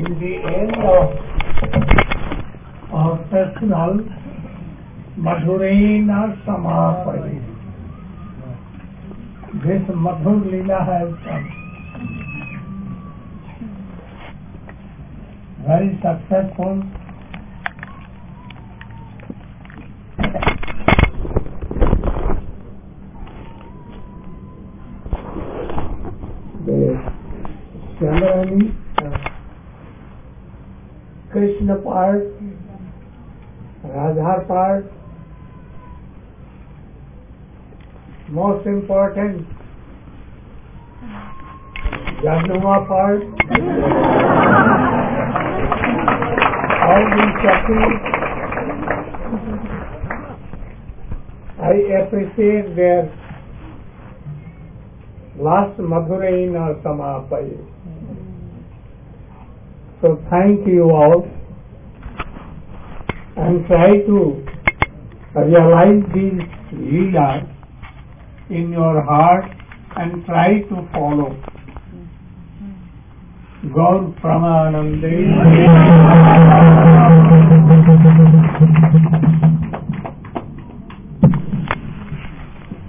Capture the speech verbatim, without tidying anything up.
in the end of our festival, Madhurena Samapati. This Madhur Leela has come. Very successful. The ceremony, uh, Krishna part, Radha part, most important, Januma part, all these chapters, I appreciate their last Madhurena Samapati. So thank you all, and try to realize these leelas in your heart and try to follow. Gaur Pramanande.